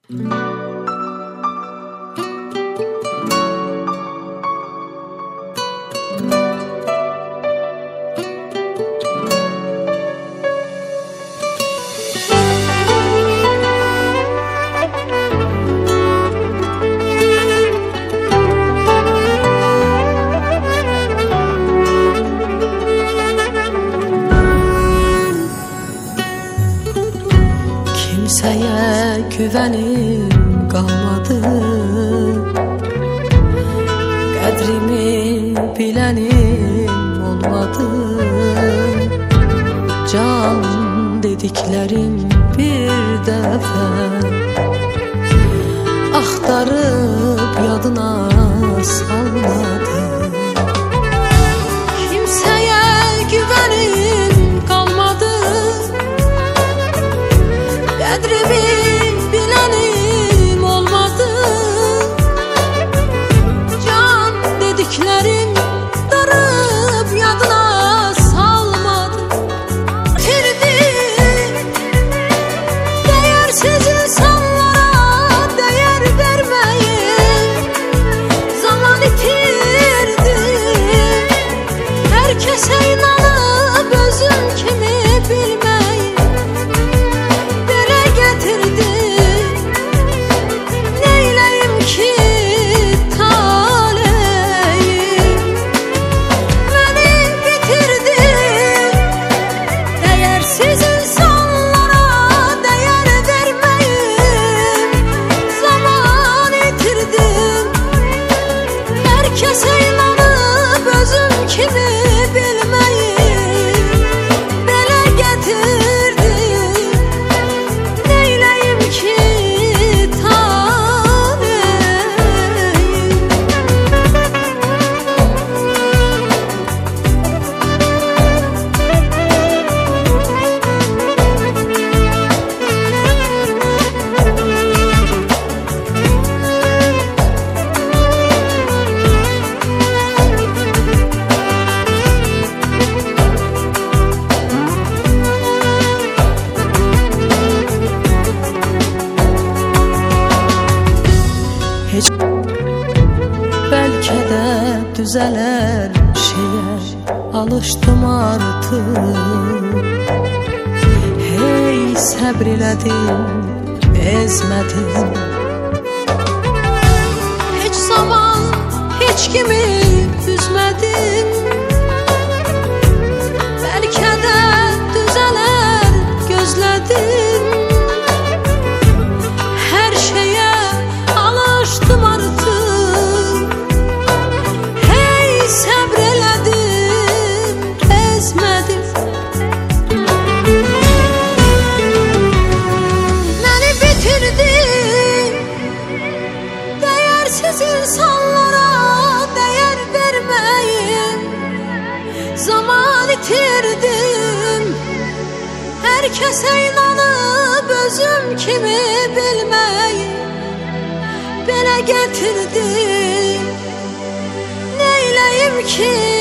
Kimseye güvenim kalmadı, kadrimi bilenim olmadı. Can dediklerim bir defa aktarıp yadına salmadı. Kimseye güvenim kalmadı, kadrimi bilenim olmadı. Can dediklerim darıp yadına salmadı. Bitirdim değersiz insanlara değer vermeyi, zaman itirdim. Herkese inanıp özüm kimi bilmeyi hiç belki de düzeler şeye alıştım artık. Hey sabriledim, ezmedim. Hiç zaman hiç kimi üzmedim. Belki de düzeler gözledim. Her şeye alıştım artık. Hey sabreledim, ezmedim. Beni bitirdim. Değersiz insanlara değer vermeyim. Zaman itirdim. Herkese inanıp özüm kimi bilmeyi bele getirdim. Neyleyim ki